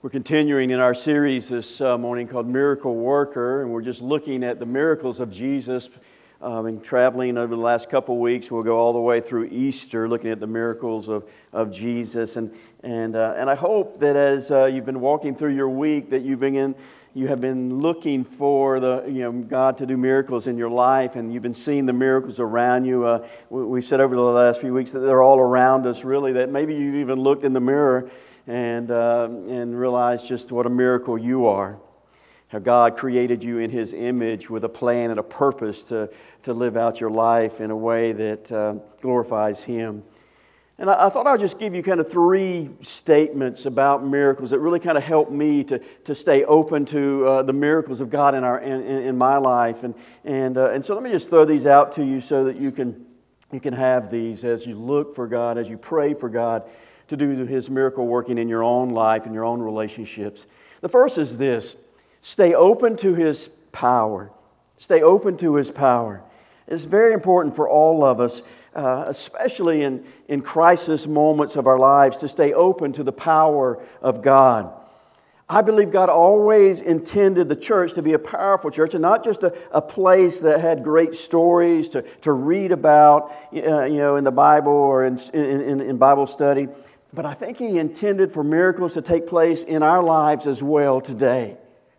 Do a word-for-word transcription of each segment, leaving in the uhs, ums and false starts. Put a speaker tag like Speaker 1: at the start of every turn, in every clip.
Speaker 1: We're continuing in our series this uh, morning called Miracle Worker, and we're just looking at the miracles of Jesus um, and traveling over the last couple of weeks. We'll go all the way through Easter, looking at the miracles of, of Jesus. And and uh, and I hope that as uh, you've been walking through your week, that you've been in, you have been looking for the you know God to do miracles in your life, and you've been seeing the miracles around you. Uh, we, we've said over the last few weeks that they're all around us. Really, that maybe you've even looked in the mirror and uh, and realize just what a miracle you are. How God created you in His image with a plan and a purpose to, to live out your life in a way that uh, glorifies Him. And I, I thought I'd just give you kind of three statements about miracles that really kind of help me to, to stay open to uh, the miracles of God in our in, in my life. And and uh, and so let me just throw these out to you so that you can you can have these as you look for God, as you pray for God to do His miracle working in your own life, in your own relationships. The first is this: stay open to His power. Stay open to His power. It's very important for all of us, uh, especially in, in crisis moments of our lives, to stay open to the power of God. I believe God always intended the church to be a powerful church, and not just a, a place that had great stories to, to read about uh, you know, in the Bible or in, in, in Bible study. But I think He intended for miracles to take place in our lives as well today.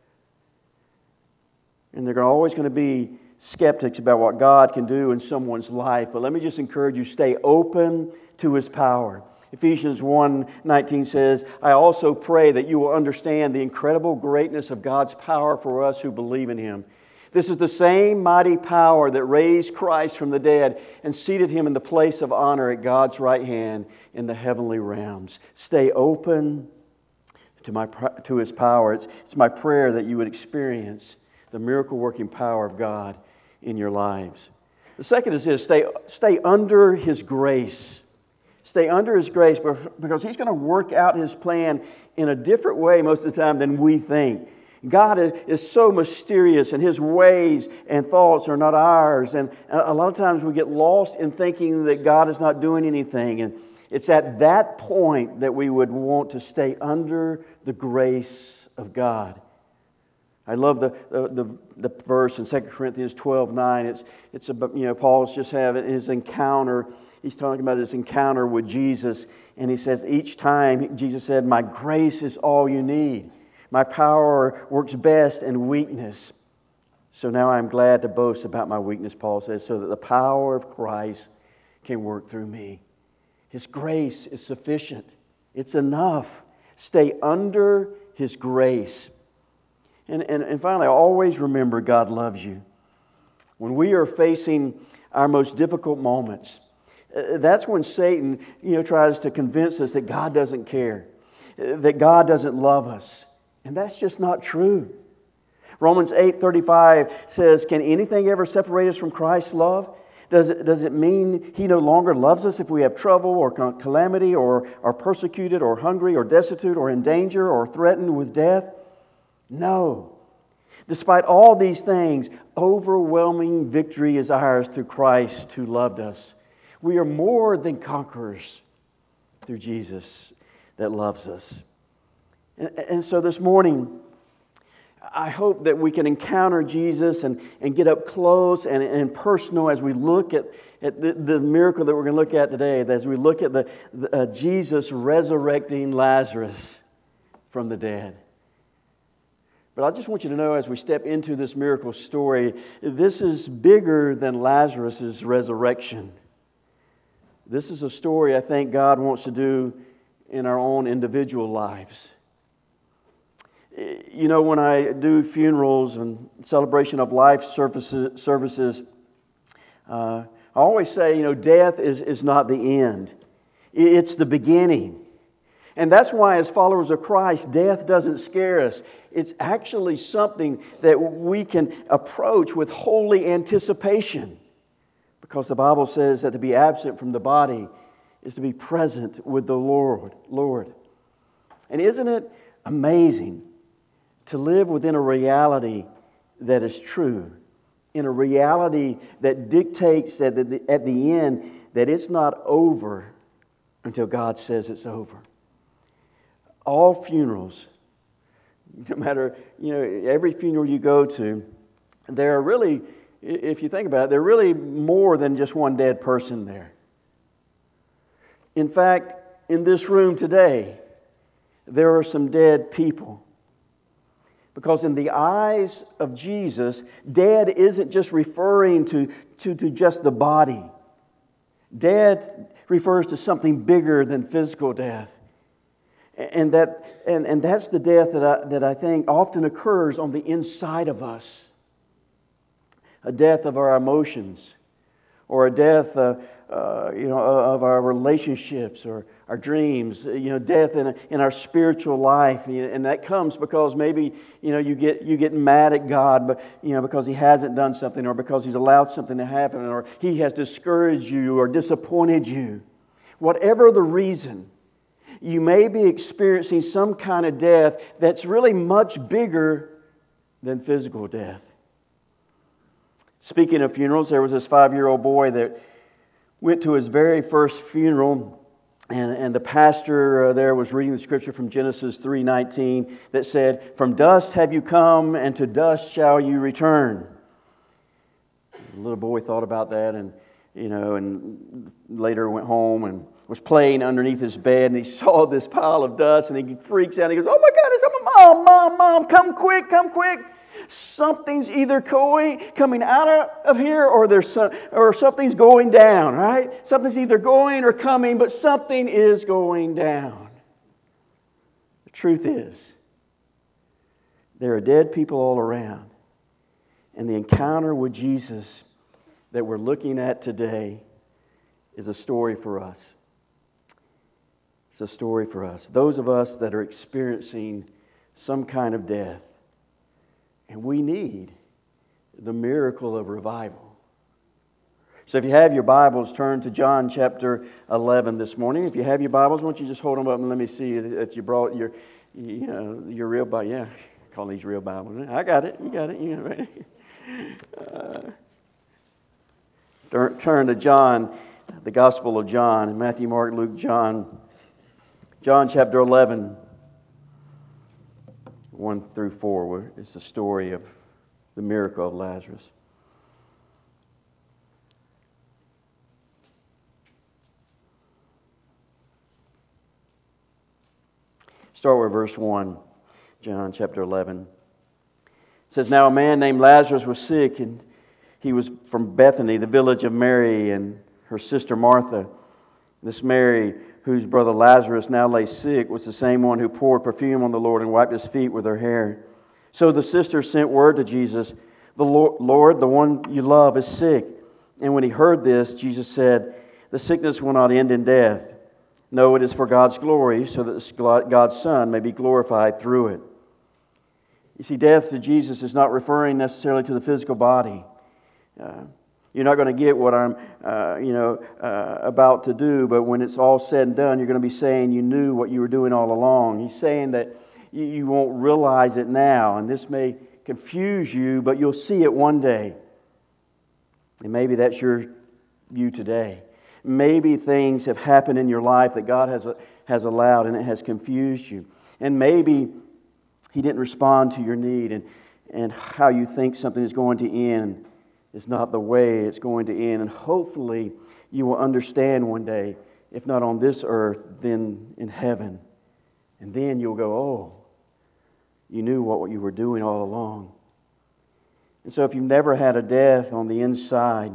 Speaker 1: And there are always going to be skeptics about what God can do in someone's life. But let me just encourage you, stay open to His power. Ephesians one nineteen says, I also pray that you will understand the incredible greatness of God's power for us who believe in Him. This is the same mighty power that raised Christ from the dead and seated Him in the place of honor at God's right hand in the heavenly realms. Stay open to my to His power. It's, it's my prayer that you would experience the miracle-working power of God in your lives. The second is this: stay, stay under His grace. Stay under His grace because He's going to work out His plan in a different way most of the time than we think. God is so mysterious, and His ways and thoughts are not ours. And a lot of times we get lost in thinking that God is not doing anything. And it's at that point that we would want to stay under the grace of God. I love the the, the, the verse in Second Corinthians twelve nine. It's it's about, you know, Paul's just having his encounter. He's talking about his encounter with Jesus, and he says each time Jesus said, "My grace is all you need. My power works best in weakness. So now I'm glad to boast about my weakness," Paul says, "so that the power of Christ can work through me." His grace is sufficient. It's enough. Stay under His grace. And, and, and finally, always remember God loves you. When we are facing our most difficult moments, that's when Satan, you know, tries to convince us that God doesn't care, that God doesn't love us. And that's just not true. Romans eight thirty-five says, can anything ever separate us from Christ's love? Does it, does it mean He no longer loves us if we have trouble or calamity or are persecuted or hungry or destitute or in danger or threatened with death? No. Despite all these things, overwhelming victory is ours through Christ who loved us. We are more than conquerors through Jesus that loves us. And, and so this morning, I hope that we can encounter Jesus and, and get up close and, and personal as we look at, at the, the miracle that we're going to look at today, as we look at the, the uh, Jesus resurrecting Lazarus from the dead. But I just want you to know, as we step into this miracle story, this is bigger than Lazarus' resurrection. This is a story I think God wants to do in our own individual lives. You know, when I do funerals and celebration of life services, services uh, I always say, you know, death is, is not the end. It's the beginning. And that's why, as followers of Christ, death doesn't scare us. It's actually something that we can approach with holy anticipation. Because the Bible says that to be absent from the body is to be present with the Lord. Lord. And isn't it amazing to live within a reality that is true? In a reality that dictates that at the end that it's not over until God says it's over. All funerals No matter, you know, every funeral you go to, there are really, if you think about it, there are really more than just one dead person there. In fact, in this room today, there are some dead people. Because in the eyes of Jesus, dead isn't just referring to, to, to just the body. Dead refers to something bigger than physical death. And that and, and that's the death that I, that I think often occurs on the inside of us. A death of our emotions, or a death uh, uh, you know, of our relationships or our dreams, you know, death in, in our spiritual life. And that comes because maybe, you know, you get you get mad at God, but, you know, because He hasn't done something, or because He's allowed something to happen, or He has discouraged you or disappointed you. Whatever the reason, you may be experiencing some kind of death that's really much bigger than physical death. Speaking of funerals, there was this five-year-old boy that went to his very first funeral, and, and the pastor uh, there was reading the scripture from Genesis three nineteen that said, "From dust have you come, and to dust shall you return." The little boy thought about that, and you know, and later went home and was playing underneath his bed, and he saw this pile of dust, and he freaks out. And he goes, "Oh my God, it's my mom, mom, mom! Come quick, come quick! Something's either going, coming out of, of here, or there's some, or something's going down, right? Something's either going or coming, but something is going down." The truth is, there are dead people all around. And the encounter with Jesus that we're looking at today is a story for us. It's a story for us. Those of us that are experiencing some kind of death. And we need the miracle of revival. So if you have your Bibles, turn to John chapter eleven this morning. If you have your Bibles, why don't you just hold them up and let me see that you brought your, you know, your real Bible. Yeah, call these real Bibles. I got it. You got it. You got it. Uh, turn, turn to John, the Gospel of John, Matthew, Mark, Luke, John. John chapter eleven. one through four, where it's the story of the miracle of Lazarus. Start with verse one, John chapter eleven. It says, "Now a man named Lazarus was sick, and he was from Bethany, the village of Mary and her sister Martha. This Mary, whose brother Lazarus now lay sick, was the same one who poured perfume on the Lord and wiped His feet with her hair. So the sisters sent word to Jesus, 'The Lord, the one you love, is sick.' And when He heard this, Jesus said, 'The sickness will not end in death. No, it is for God's glory, so that God's Son may be glorified through it.'" You see, death to Jesus is not referring necessarily to the physical body. Uh, You're not going to get what I'm, uh, you know, uh, about to do, but when it's all said and done, you're going to be saying you knew what you were doing all along. He's saying that you, you won't realize it now, and this may confuse you, but you'll see it one day. And maybe that's your you today. Maybe things have happened in your life that God has has allowed, and it has confused you. And maybe He didn't respond to your need, and and how you think something is going to end is not the way it's going to end. And hopefully you will understand one day, if not on this earth, then in heaven. And then you'll go, "Oh, you knew what you were doing all along." And so if you've never had a death on the inside,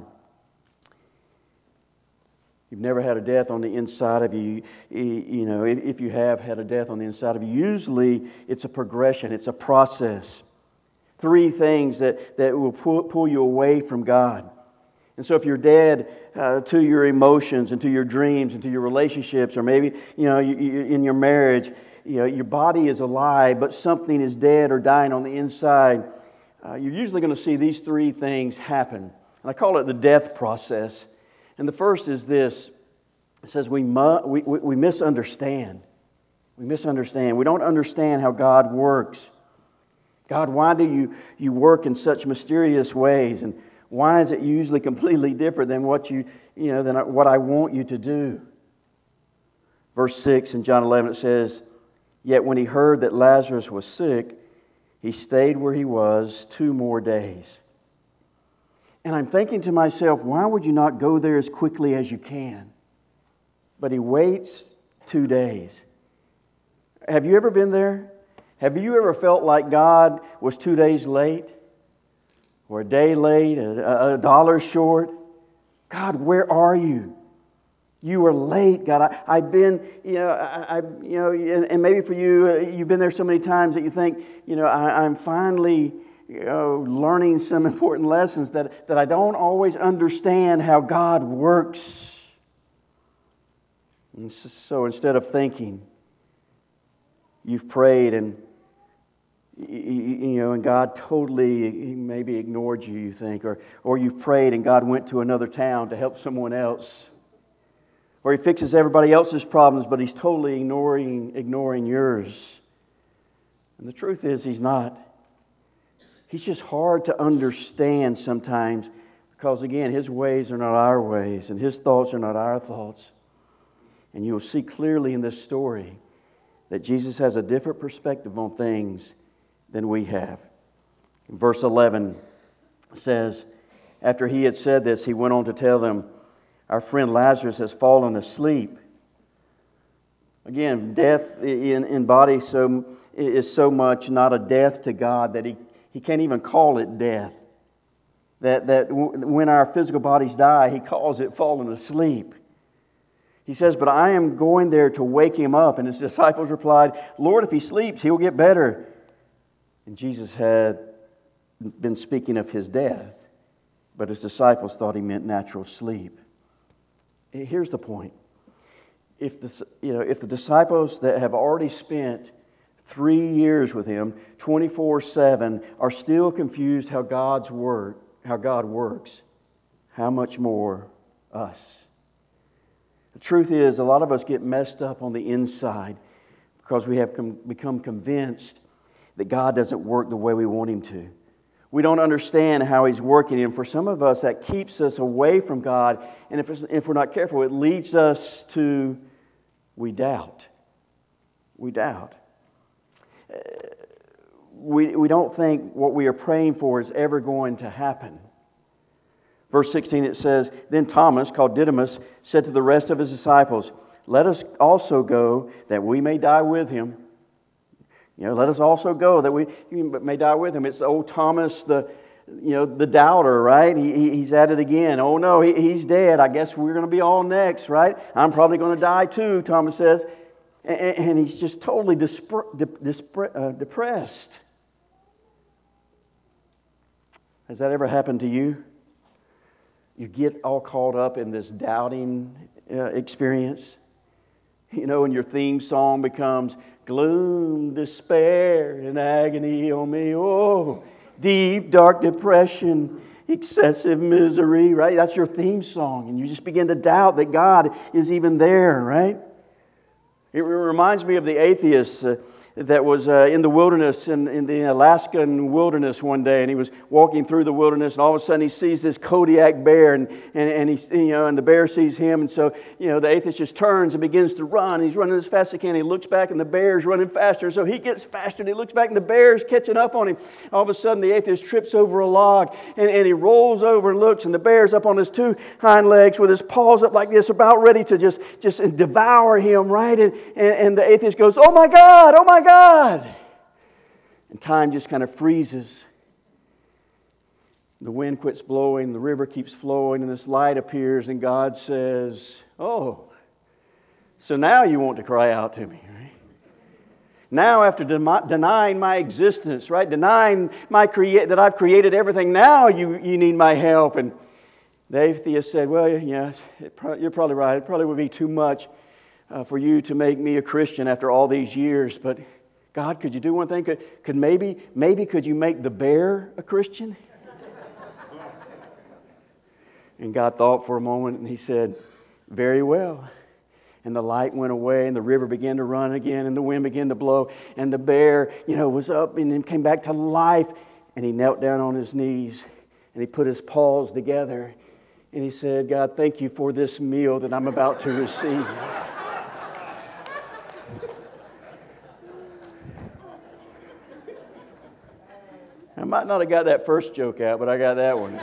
Speaker 1: you've never had a death on the inside of you, you know, if you have had a death on the inside of you, usually it's a progression, it's a process. Three things that, that will pull, pull you away from God. And so if you're dead uh, to your emotions and to your dreams and to your relationships, or maybe, you know, you, you, in your marriage, you know, your body is alive, but something is dead or dying on the inside, uh, you're usually going to see these three things happen. And I call it the death process. And the first is this. It says we, mu- we, we, we misunderstand. We misunderstand. We don't understand how God works. God, why do you, you work in such mysterious ways? And why is it usually completely different than what you, you know, than what I want you to do? Verse six in John eleven, it says, "Yet when He heard that Lazarus was sick, He stayed where he was two more days. And I'm thinking to myself, why would you not go there as quickly as you can? But he waits two days. Have you ever been there? Have you ever felt like God was two days late? Or a day late, a, a dollar short? God, where are you? You are late, God. I, I've been, you know, I, I you know, and, and maybe for you, uh, you've been there so many times that you think, you know, I, I'm finally, you know, learning some important lessons that, that I don't always understand how God works. And so instead of thinking, you've prayed and, you know, and God totally maybe ignored you, you think, or, or you've prayed and God went to another town to help someone else. Or He fixes everybody else's problems, but He's totally ignoring, ignoring yours. And the truth is, He's not. He's just hard to understand sometimes because, again, His ways are not our ways and His thoughts are not our thoughts. And you'll see clearly in this story that Jesus has a different perspective on things than we have. Verse eleven says, after He had said this, He went on to tell them, our friend Lazarus has fallen asleep. Again, death in, in body so, is so much not a death to God that he, he can't even call it death. That, that when our physical bodies die, He calls it falling asleep. He says, but I am going there to wake him up. And His disciples replied, Lord, if he sleeps, he will get better. And Jesus had been speaking of His death, but His disciples thought He meant natural sleep. Here's the point. If the, you know, if the disciples that have already spent three years with Him, twenty-four seven, are still confused how God's work, how God works, how much more us? The truth is, a lot of us get messed up on the inside because we have com- become convinced that God doesn't work the way we want Him to. We don't understand how He's working, and for some of us, that keeps us away from God. And if, if we're not careful, it leads us to, we doubt. We doubt. Uh, we, we don't think what we are praying for is ever going to happen. Verse sixteen, it says, then Thomas, called Didymus, said to the rest of His disciples, let us also go that we may die with Him. You know, let us also go that we may die with Him. It's old Thomas, the you know the doubter, right? He, he's at it again. Oh no, he, he's dead. I guess we're going to be all next, right? I'm probably going to die too, Thomas says. And, and he's just totally dispre- dispre- uh, depressed. Has that ever happened to you? You get all caught up in this doubting uh, experience. You know, and your theme song becomes gloom, despair, and agony on me. Oh, deep, dark depression, excessive misery, right? That's your theme song. And you just begin to doubt that God is even there, right? It reminds me of the atheist uh, that was uh, in the wilderness, in, in the Alaskan wilderness one day, and he was walking through the wilderness, and all of a sudden he sees this Kodiak bear, and and, and he you know, and the bear sees him, and so you know the atheist just turns and begins to run. He's running as fast as he can. He looks back, and the bear's running faster, so he gets faster, and he looks back, and the bear's catching up on him. All of a sudden, the atheist trips over a log, and, and he rolls over and looks, and the bear's up on his two hind legs with his paws up like this, about ready to just just devour him, right? And and, and the atheist goes, "Oh my God! Oh my God!" God. And time just kind of freezes. The wind quits blowing, the river keeps flowing, and this light appears, and God says, oh, so now you want to cry out to me, right? Now, after de- denying my existence, right, denying my crea- that I've created everything, now you, you need my help. And the atheist said, well, yes, it pro- you're probably right. It probably would be too much uh, for you to make me a Christian after all these years, but God, could you do one thing? Could, could maybe, maybe could you make the bear a Christian? And God thought for a moment, and He said, very well. And the light went away, and the river began to run again, and the wind began to blow, and the bear, you know, was up and then came back to life. And he knelt down on his knees, and he put his paws together, and he said, God, thank you for this meal that I'm about to receive. I might not have got that first joke out, but I got that one.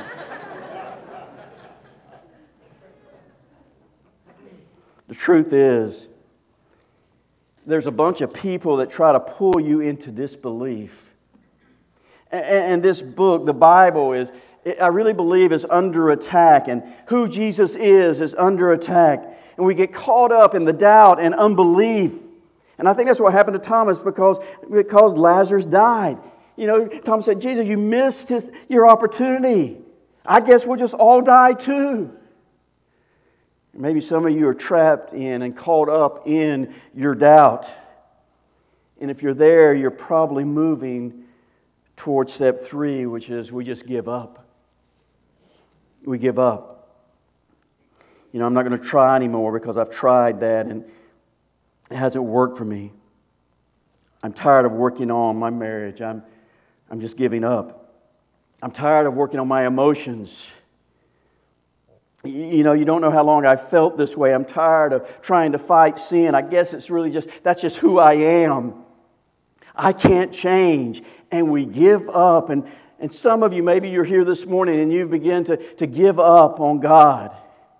Speaker 1: The truth is, there's a bunch of people that try to pull you into disbelief. And this book, the Bible, is, I really believe, is under attack. And who Jesus is is under attack. And we get caught up in the doubt and unbelief. And I think that's what happened to Thomas because, because Lazarus died. You know, Thomas said, Jesus, you missed his, your opportunity. I guess we'll just all die too. Maybe some of you are trapped in and caught up in your doubt. And if you're there, you're probably moving towards step three, which is we just give up. We give up. You know, I'm not going to try anymore because I've tried that and it hasn't worked for me. I'm tired of working on my marriage. I'm, I'm just giving up. I'm tired of working on my emotions. You know, you don't know how long I felt this way. I'm tired of trying to fight sin. I guess it's really just, that's just who I am. I can't change. And we give up. And, and some of you, maybe you're here this morning and you begin to, to give up on God.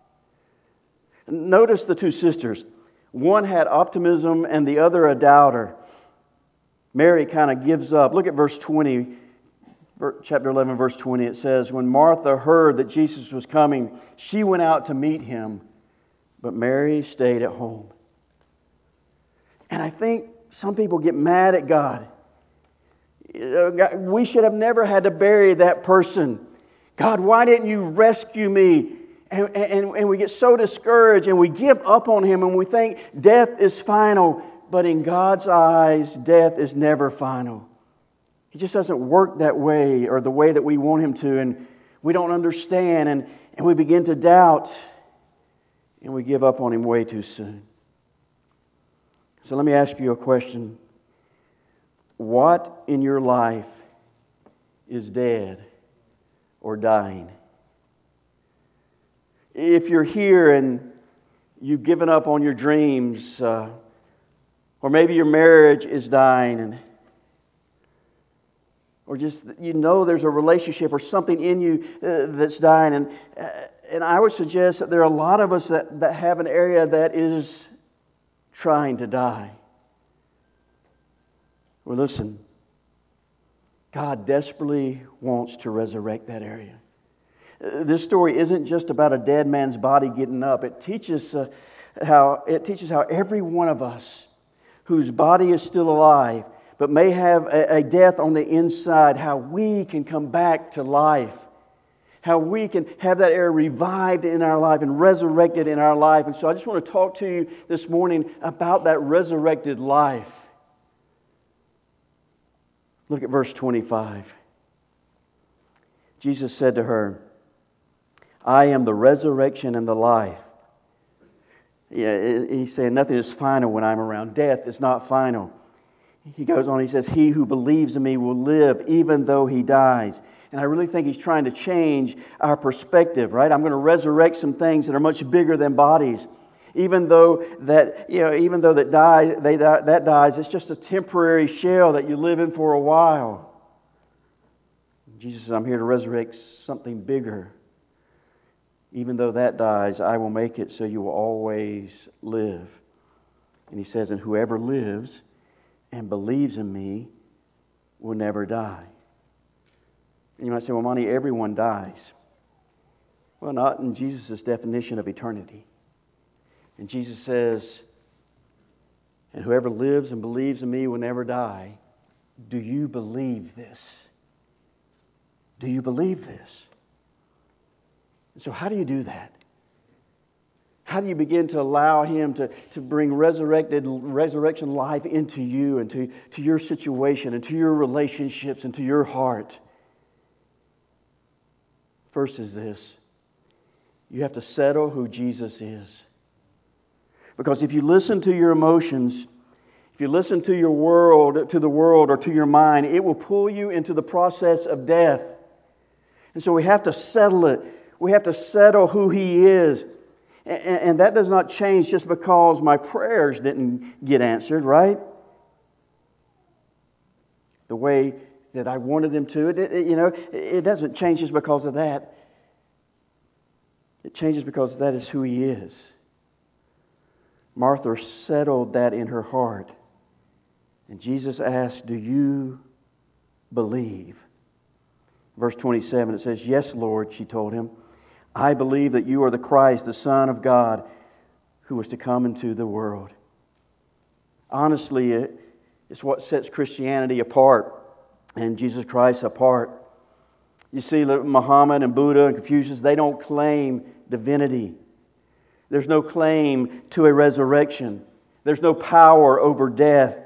Speaker 1: Notice the two sisters. One had optimism and the other a doubter. Mary kind of gives up. Look at verse twenty. Chapter eleven, verse twenty, it says, when Martha heard that Jesus was coming, she went out to meet Him, but Mary stayed at home. And I think some people get mad at God. We should have never had to bury that person. God, why didn't you rescue me? And, and, and we get so discouraged and we give up on Him and we think death is final. But in God's eyes, death is never final. He just doesn't work that way or the way that we want Him to, and we don't understand, and, and we begin to doubt, and we give up on Him way too soon. So let me ask you a question. What in your life is dead or dying? If you're here and you've given up on your dreams, uh, or maybe your marriage is dying, and or just, you know, there's a relationship or something in you uh, that's dying. And, uh, and I would suggest that there are a lot of us that, that have an area that is trying to die. Well, listen, God desperately wants to resurrect that area. Uh, this story isn't just about a dead man's body getting up. It teaches uh, how it teaches how every one of us whose body is still alive but may have a, a death on the inside, how we can come back to life. How we can have that area revived in our life and resurrected in our life. And so I just want to talk to you this morning about that resurrected life. Look at verse twenty-five. Jesus said to her, I am the resurrection and the life. Yeah, he's saying nothing is final when I'm around. Death is not final. He goes on, he says, he who believes in me will live even though he dies. And I really think he's trying to change our perspective, right? I'm going to resurrect some things that are much bigger than bodies. Even though that, you know, even though that die, they die, that dies, it's just a temporary shell that you live in for a while. Jesus says, I'm here to resurrect something bigger. Even though that dies, I will make it so you will always live. And he says, and whoever lives and believes in me will never die. And you might say, well, Monty, everyone dies. Well, not in Jesus' definition of eternity. And Jesus says, and whoever lives and believes in me will never die. Do you believe this? Do you believe this? And so how do you do that? How do you begin to allow Him to, to bring resurrected resurrection life into you and to, to your situation and to your relationships and to your heart? First is this. You have to settle who Jesus is. Because if you listen to your emotions, if you listen to your world, to the world or to your mind, it will pull you into the process of death. And so we have to settle it. We have to settle who He is. And that does not change just because my prayers didn't get answered, right? The way that I wanted them to. It, it, you know, it doesn't change just because of that. It changes because that is who He is. Martha settled that in her heart. And Jesus asked, do you believe? Verse twenty-seven, it says, yes, Lord, she told Him. I believe that you are the Christ, the Son of God, who was to come into the world. Honestly, it, it's what sets Christianity apart and Jesus Christ apart. You see, Muhammad and Buddha and Confucius, they don't claim divinity. There's no claim to a resurrection. There's no power over death.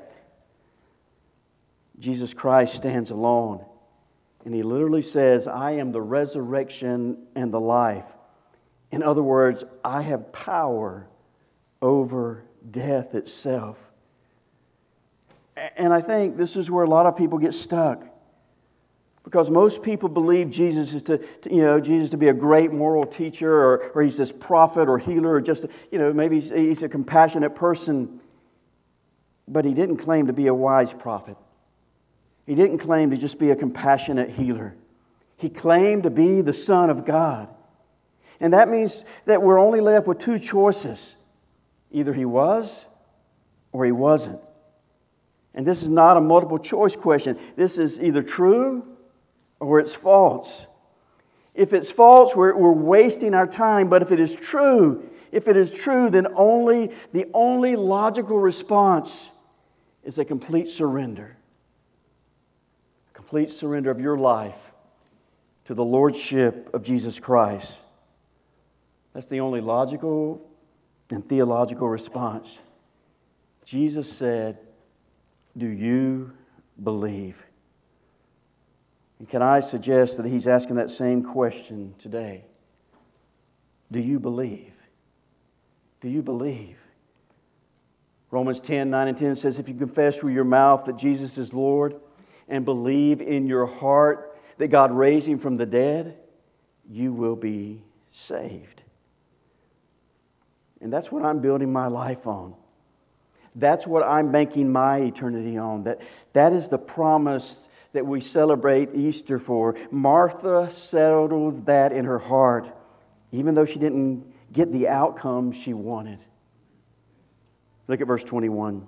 Speaker 1: Jesus Christ stands alone. And He literally says, I am the resurrection and the life. In other words, I have power over death itself. And I think this is where a lot of people get stuck. Because most people believe Jesus is to, to you know, Jesus to be a great moral teacher, or, or He's this prophet or healer, or just, you know, maybe he's, he's a compassionate person. But He didn't claim to be a wise prophet. He didn't claim to just be a compassionate healer. He claimed to be the Son of God. And that means that we're only left with two choices. Either He was or He wasn't. And this is not a multiple choice question. This is either true or it's false. If it's false, we're, we're wasting our time. But if it is true, if it is true, then only the only logical response is a complete surrender. A complete surrender of your life to the Lordship of Jesus Christ. That's the only logical and theological response. Jesus said, do you believe? And can I suggest that He's asking that same question today? Do you believe? Do you believe? Romans ten, nine and ten says, if you confess with your mouth that Jesus is Lord and believe in your heart that God raised Him from the dead, you will be saved. And that's what I'm building my life on. That's what I'm banking my eternity on. That, that is the promise that we celebrate Easter for. Martha settled that in her heart, even though she didn't get the outcome she wanted. Look at verse twenty-one.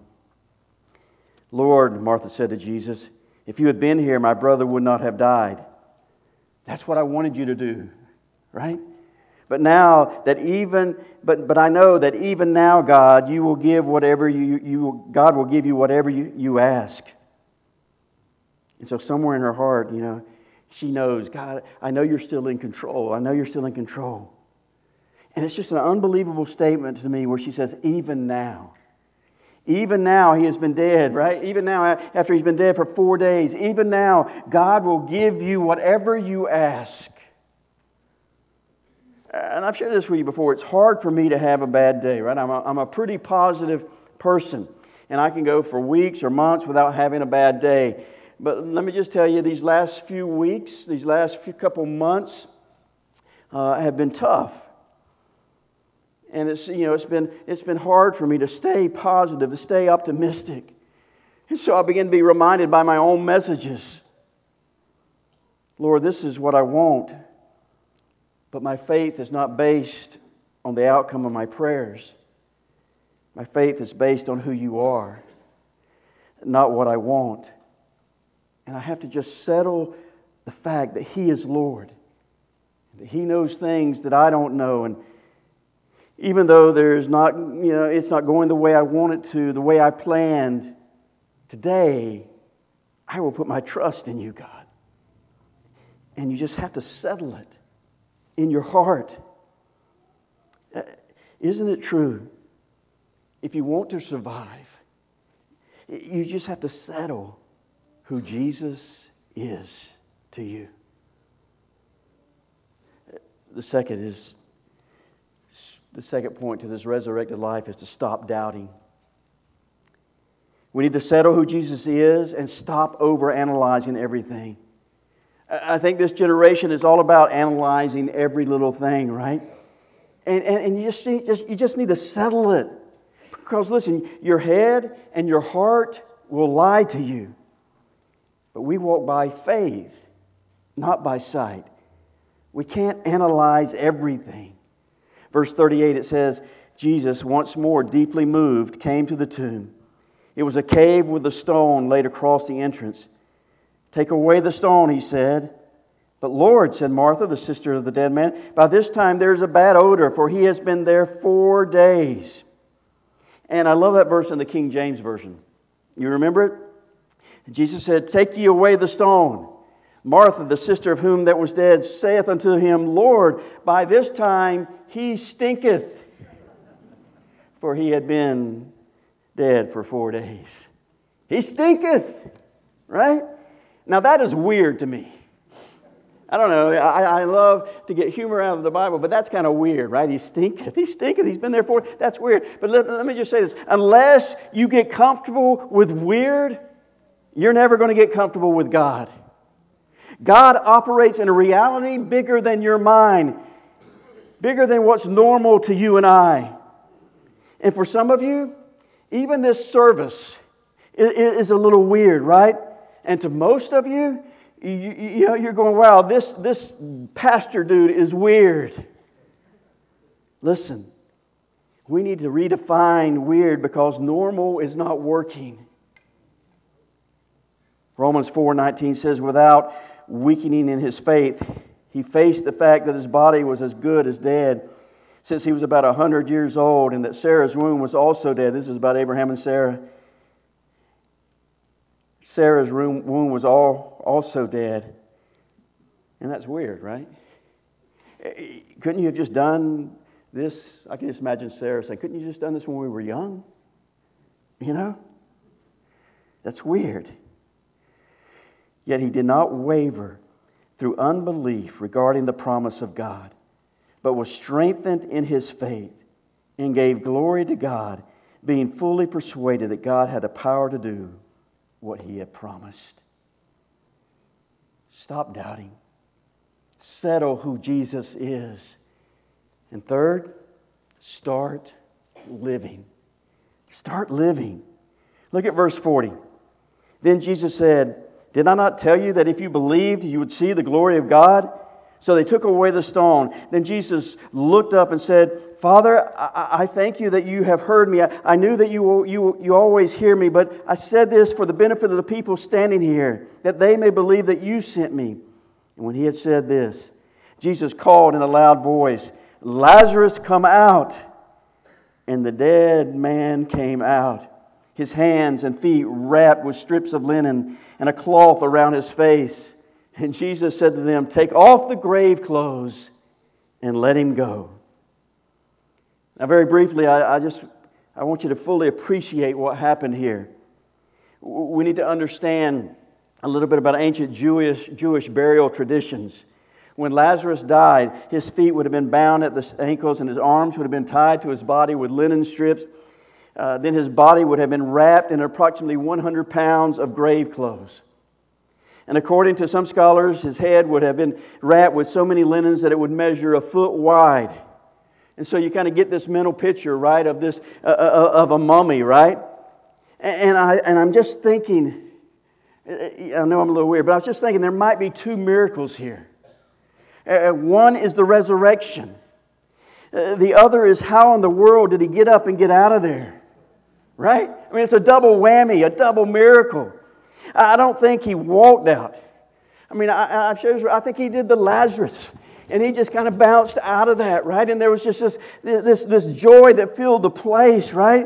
Speaker 1: Lord, Martha said to Jesus, if you had been here, my brother would not have died. That's what I wanted you to do, right? But now that even, but but I know that even now, God, you will give whatever you you God will give you whatever you, you ask. And so somewhere in her heart, you know, she knows, God, I know you're still in control. I know you're still in control. And it's just an unbelievable statement to me where she says, even now. Even now He has been dead, right? Even now, after He's been dead for four days, even now, God will give you whatever you ask. And I've shared this with you before. It's hard for me to have a bad day, right? I'm a, I'm a pretty positive person. And I can go for weeks or months without having a bad day. But let me just tell you, these last few weeks, these last few couple months uh, have been tough. And it's, you know, it's been, it's been hard for me to stay positive, to stay optimistic. And so I begin to be reminded by my own messages. Lord, this is what I want. But my faith is not based on the outcome of my prayers. My faith is based on who you are, not what I want. And I have to just settle the fact that He is Lord. That He knows things that I don't know. And even though there's not, you know, it's not going the way I want it to, the way I planned, today I will put my trust in you, God. And you just have to settle it in your heart. Uh, isn't it true? If you want to survive, you just have to settle who Jesus is to you. The second is, the second point to this resurrected life is to stop doubting. We need to settle who Jesus is and stop overanalyzing everything. I think this generation is all about analyzing every little thing, right? And, and, and you, just need, just, you just need to settle it. Because listen, your head and your heart will lie to you. But we walk by faith, not by sight. We can't analyze everything. Verse thirty-eight, it says, Jesus, once more deeply moved, came to the tomb. It was a cave with a stone laid across the entrance. Take away the stone, he said. But Lord, said Martha, the sister of the dead man, by this time there's a bad odor, for he has been there four days. And I love that verse in the King James Version. You remember it? Jesus said, take ye away the stone. Martha, the sister of whom that was dead, saith unto him, Lord, by this time he stinketh, for he had been dead for four days. He stinketh, right? Now that is weird to me. I don't know, I, I love to get humor out of the Bible, but that's kind of weird, right? He stinketh, he stinketh, he's been there for, that's weird. But let, let me just say this, unless you get comfortable with weird, you're never going to get comfortable with God. God operates in a reality bigger than your mind, bigger than what's normal to you and I. And for some of you, even this service is a little weird, right? And to most of you, you, you know, you're going, wow, this, this pastor dude is weird. Listen, we need to redefine weird because normal is not working. Romans four nineteen says, without weakening in his faith, he faced the fact that his body was as good as dead since he was about one hundred years old, and that Sarah's womb was also dead. This is about Abraham and Sarah. Sarah's womb was all also dead. And that's weird, right? Couldn't you have just done this? I can just imagine Sarah saying, couldn't you just done this when we were young? You know? That's weird. Yet he did not waver through unbelief regarding the promise of God, but was strengthened in his faith and gave glory to God, being fully persuaded that God had the power to do what he had promised. Stop doubting. Settle who Jesus is. And third, start living. Start living. Look at verse forty. Then Jesus said, did I not tell you that if you believed, you would see the glory of God? So they took away the stone. Then Jesus looked up and said, Father, I, I thank you that you have heard me. I, I knew that you, you, you always hear me, but I said this for the benefit of the people standing here, that they may believe that you sent me. And when he had said this, Jesus called in a loud voice, Lazarus, come out. And the dead man came out, his hands and feet wrapped with strips of linen and a cloth around his face. And Jesus said to them, take off the grave clothes and let him go. Now, very briefly, I, I just I want you to fully appreciate what happened here. We need to understand a little bit about ancient Jewish Jewish burial traditions. When Lazarus died, his feet would have been bound at the ankles and his arms would have been tied to his body with linen strips. Uh, then his body would have been wrapped in approximately one hundred pounds of grave clothes. And according to some scholars, his head would have been wrapped with so many linens that it would measure a foot wide. And so you kind of get this mental picture, right, of this uh, of a mummy, right? And I and I'm just thinking, I know I'm a little weird, but I was just thinking there might be two miracles here. Uh, one is the resurrection. Uh, the other is how in the world did he get up and get out of there? Right? I mean, it's a double whammy, a double miracle. I don't think he walked out. I mean, I, I, I think he did the Lazarus, and he just kind of bounced out of that, right? And there was just this, this, this joy that filled the place, right?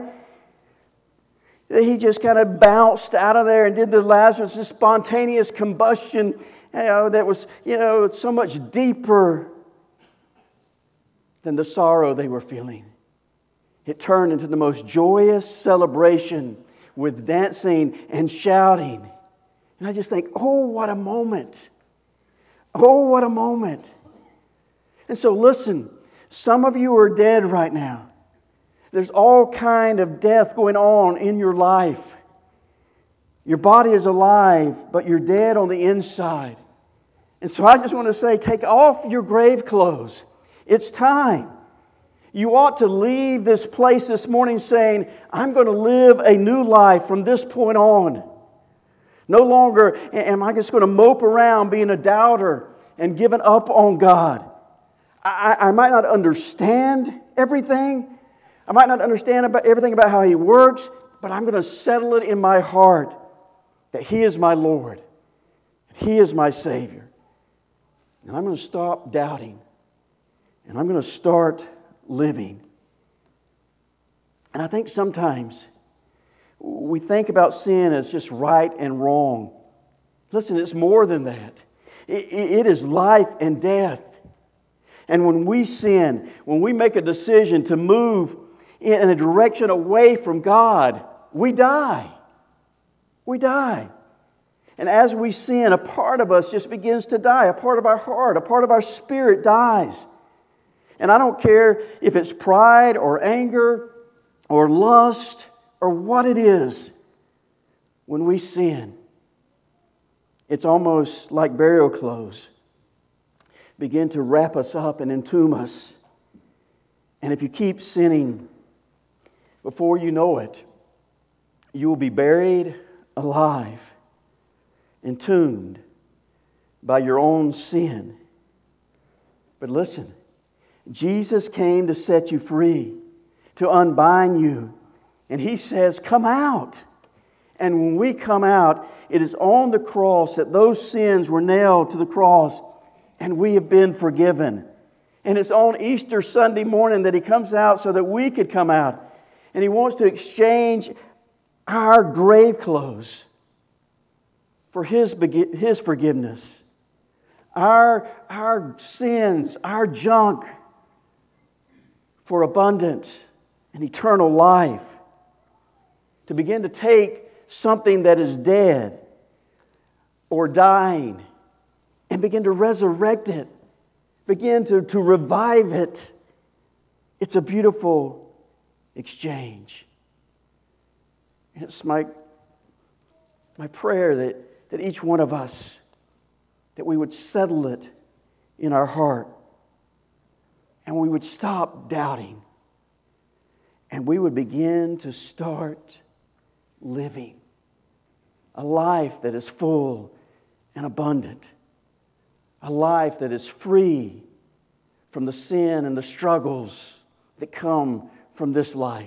Speaker 1: He just kind of bounced out of there and did the Lazarus, this spontaneous combustion, you know, that was, you know, so much deeper than the sorrow they were feeling. It turned into the most joyous celebration with dancing and shouting. And I just think, oh, what a moment. Oh, what a moment. And so listen, some of you are dead right now. There's all kind of death going on in your life. Your body is alive, but you're dead on the inside. And so I just want to say, take off your grave clothes. It's time. You ought to leave this place this morning saying, I'm going to live a new life from this point on. No longer am I just going to mope around being a doubter and giving up on God. I, I might not understand everything. I might not understand about everything about how He works, but I'm going to settle it in my heart that He is my Lord. He is my Savior. And I'm going to stop doubting. And I'm going to start living. And I think sometimes we think about sin as just right and wrong. Listen, it's more than that. It, it is life and death. And when we sin, when we make a decision to move in a direction away from God, we die. We die. And as we sin, a part of us just begins to die. A part of our heart, a part of our spirit dies. And I don't care if it's pride or anger or lust or what it is. When we sin, it's almost like burial clothes begin to wrap us up and entomb us. And if you keep sinning, before you know it, you will be buried alive, entombed by your own sin. But listen, Jesus came to set you free, to unbind you. And He says, come out. And when we come out, it is on the cross that those sins were nailed to the cross and we have been forgiven. And it's on Easter Sunday morning that He comes out so that we could come out. And He wants to exchange our grave clothes for His, His forgiveness. Our, our sins, our junk for abundant and eternal life. To begin to take something that is dead or dying and begin to resurrect it. Begin to, to revive it. It's a beautiful exchange. And it's my, my prayer that, that each one of us, that we would settle it in our heart. And we would stop doubting. And we would begin to start living a life that is full and abundant. A life that is free from the sin and the struggles that come from this life.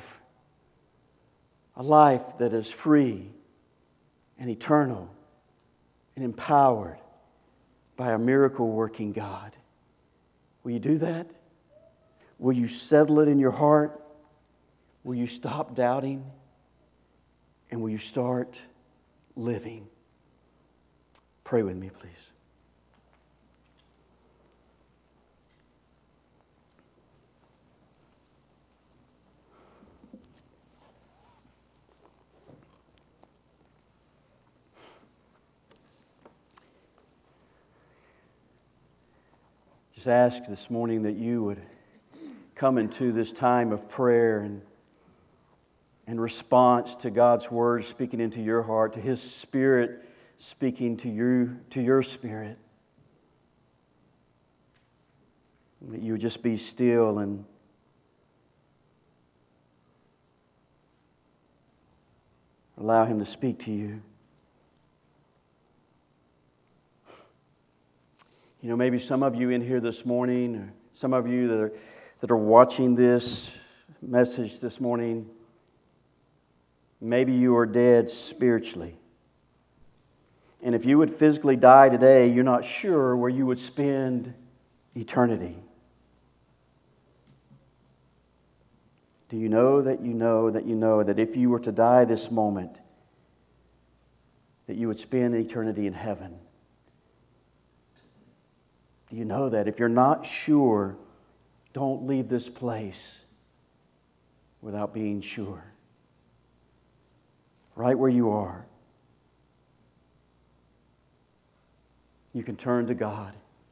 Speaker 1: A life that is free and eternal and empowered by a miracle-working God. Will you do that? Will you settle it in your heart? Will you stop doubting? And will you start living? Pray with me, please. Just ask this morning that you would come into this time of prayer and in response to God's Word speaking into your heart, to His Spirit speaking to you, to your spirit. That you would just be still and allow Him to speak to you. You know, maybe some of you in here this morning, or some of you that are, that are watching this message this morning, maybe you are dead spiritually. And if you would physically die today, you're not sure where you would spend eternity. Do you know that you know that you know that if you were to die this moment, that you would spend eternity in heaven? Do you know that? If you're not sure, don't leave this place without being sure. Right where you are, you can turn to God.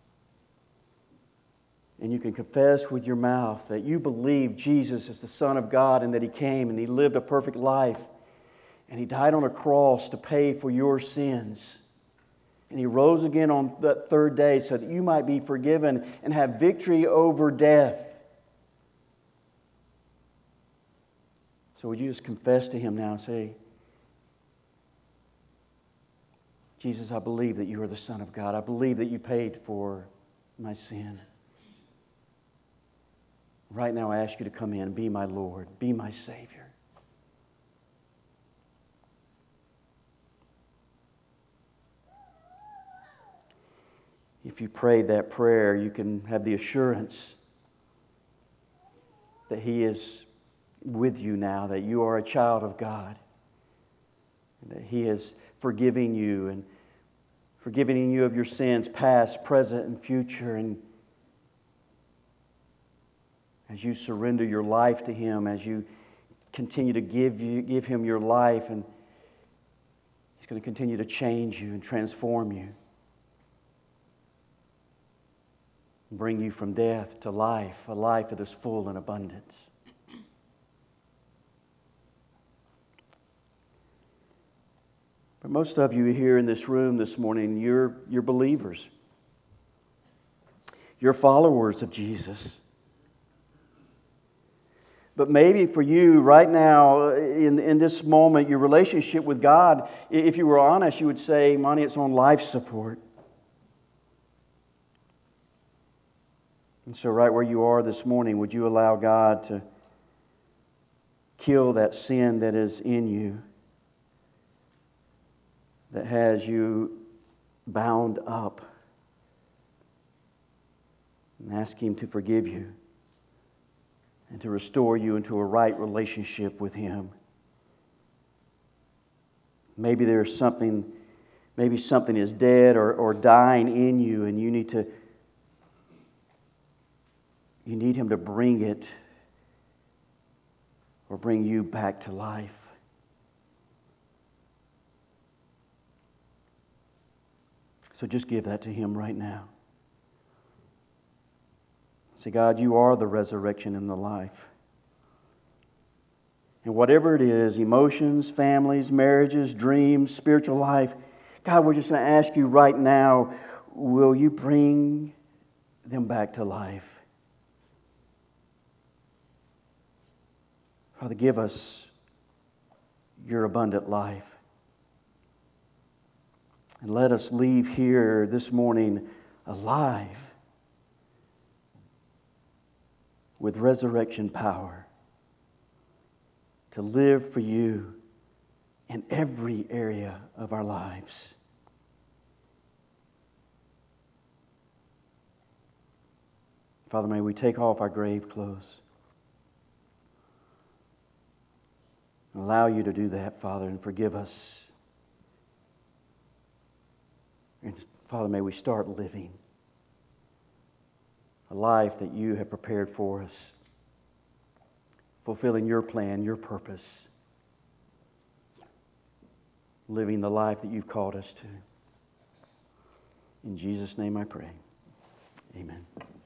Speaker 1: And you can confess with your mouth that you believe Jesus is the Son of God and that He came and He lived a perfect life. And He died on a cross to pay for your sins. And He rose again on that third day so that you might be forgiven and have victory over death. So would you just confess to Him now and say, Jesus, I believe that you are the Son of God. I believe that you paid for my sin. Right now I ask you to come in, be my Lord, be my Savior. If you prayed that prayer, you can have the assurance that He is with you now, that you are a child of God, and that He is forgiving you and forgiving you of your sins, past, present, and future. And as you surrender your life to Him, as you continue to give you, give Him your life, and He's going to continue to change you and transform you, bring you from death to life, a life that is full and abundant. But most of you here in this room this morning, you're, you're believers. You're followers of Jesus. But maybe for you right now, in, in this moment, your relationship with God, if you were honest, you would say, Monty, it's on life support. And so right where you are this morning, would you allow God to kill that sin that is in you, that has you bound up, and ask Him to forgive you and to restore you into a right relationship with Him? Maybe there's something, maybe something is dead or, or dying in you, and you need to You need Him to bring it or bring you back to life. So just give that to Him right now. Say, God, you are the resurrection and the life. And whatever it is, emotions, families, marriages, dreams, spiritual life, God, we're just going to ask you right now, will you bring them back to life? Father, give us your abundant life. And let us leave here this morning alive with resurrection power to live for you in every area of our lives. Father, may we take off our grave clothes. Allow you to do that, Father, and forgive us. And Father, may we start living a life that you have prepared for us, fulfilling your plan, your purpose, living the life that you've called us to. In Jesus' name I pray. Amen.